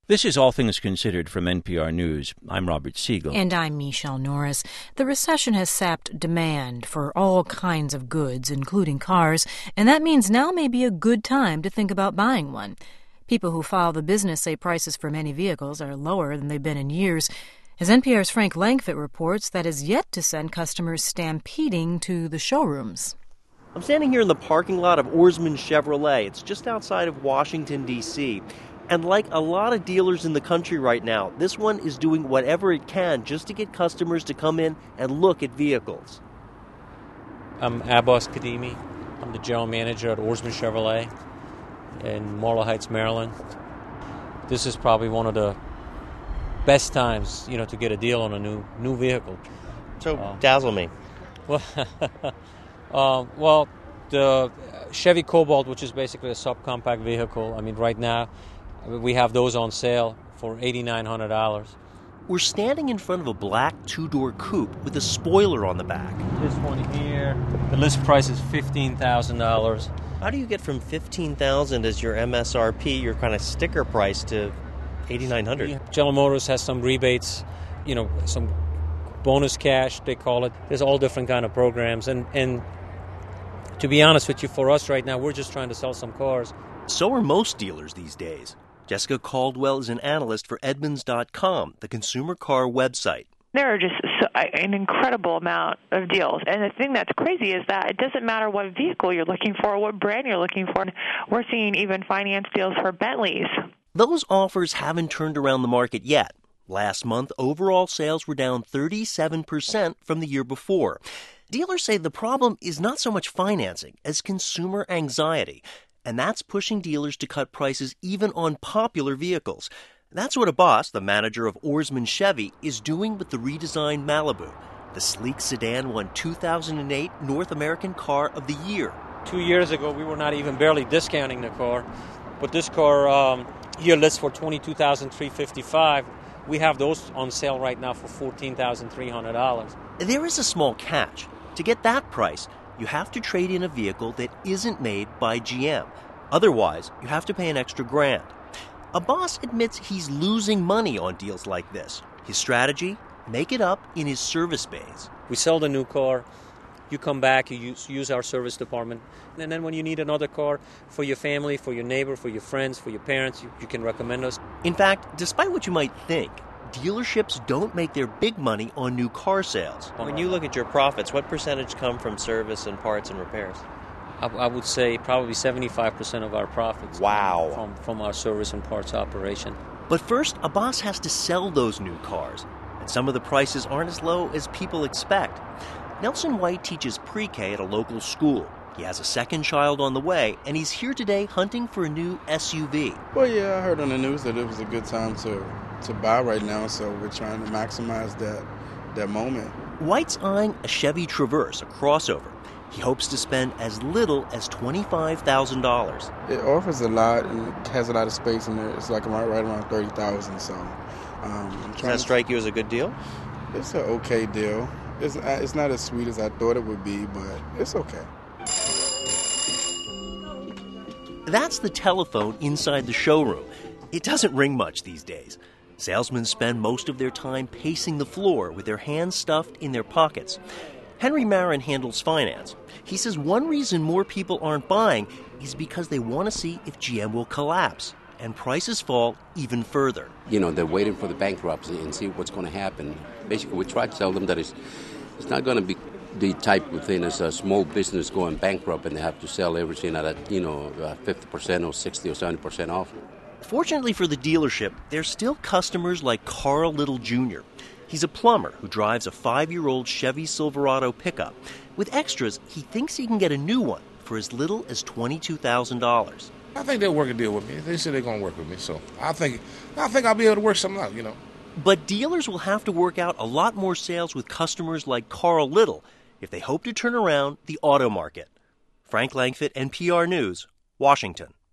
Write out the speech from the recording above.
This is All Things Considered from NPR News. I'm Robert Siegel. And I'm Michelle Norris. The recession has sapped demand for all kinds of goods, including cars, and that means now may be a good time to think about buying one. People who follow the business say prices for many vehicles are lower than they've been in years. As NPR's Frank Langfitt reports, that is yet to send customers stampeding to the showrooms. I'm standing here in the parking lot of Ourisman Chevrolet. It's just outside of Washington, D.C., and like a lot of dealers in the country right now, this one is doing whatever it can just to get customers to come in and look at vehicles. I'm Abbas Kadimi. I'm the general manager at Ourisman Chevrolet in Marlow Heights, Maryland. This is probably one of the best times, to get a deal on a new vehicle. So, dazzle me. Well, the Chevy Cobalt, which is basically a subcompact vehicle, right now, we have those on sale for $8,900. We're standing in front of a black two-door coupe with a spoiler on the back. This one here, the list price is $15,000. How do you get from $15,000 as your MSRP, your kind of sticker price, to $8,900? General Motors has some rebates, some bonus cash, they call it. There's all different kind of programs. And to be honest with you, for us right now, we're just trying to sell some cars. So are most dealers these days. Jessica Caldwell is an analyst for Edmunds.com, the consumer car website. There are just an incredible amount of deals. And the thing that's crazy is that it doesn't matter what vehicle you're looking for or what brand you're looking for. We're seeing even finance deals for Bentleys. Those offers haven't turned around the market yet. Last month, overall sales were down 37% from the year before. Dealers say the problem is not so much financing as consumer anxiety. And that's pushing dealers to cut prices even on popular vehicles. That's what Abbas, the manager of Ourisman Chevy, is doing with the redesigned Malibu. The sleek sedan won 2008 North American Car of the Year. 2 years ago, we were not even barely discounting the car. But this car here lists for $22,355. We have those on sale right now for $14,300. There is a small catch. To get that price, you have to trade in a vehicle that isn't made by GM. Otherwise, you have to pay an extra $1,000. Abbas admits he's losing money on deals like this. His strategy? Make it up in his service bays. We sell the new car. You come back, you use our service department. And then when you need another car for your family, for your neighbor, for your friends, for your parents, you can recommend us. In fact, despite what you might think, dealerships don't make their big money on new car sales. When you look at your profits, what percentage come from service and parts and repairs? I would say probably 75% of our profits. Wow. From our service and parts operation. But first, Abbas has to sell those new cars. And some of the prices aren't as low as people expect. Nelson White teaches pre-K at a local school. He has a second child on the way, and he's here today hunting for a new SUV. Well, yeah, I heard on the news that it was a good time to buy right now, so we're trying to maximize that moment. White's eyeing a Chevy Traverse, a crossover. He hopes to spend as little as $25,000. It offers a lot, and it has a lot of space in there. It's like right around $30,000. So, does that strike you as a good deal? It's an okay deal. It's not as sweet as I thought it would be, but it's okay. That's the telephone inside the showroom. It doesn't ring much these days. Salesmen spend most of their time pacing the floor with their hands stuffed in their pockets. Henry Marin handles finance. He says one reason more people aren't buying is because they want to see if GM will collapse and prices fall even further. They're waiting for the bankruptcy and see what's going to happen. Basically, we try to tell them that it's not going to be the type of thing as a small business going bankrupt and they have to sell everything at 50% or 60 or 70% off. Fortunately for the dealership, there's still customers like Carl Little Jr. He's a plumber who drives a 5-year-old Chevy Silverado pickup. With extras, he thinks he can get a new one for as little as $22,000. I think they'll work a deal with me. They said they're going to work with me, so I think I'll be able to work something out, But dealers will have to work out a lot more sales with customers like Carl Little if they hope to turn around the auto market. Frank Langfitt, NPR News, Washington.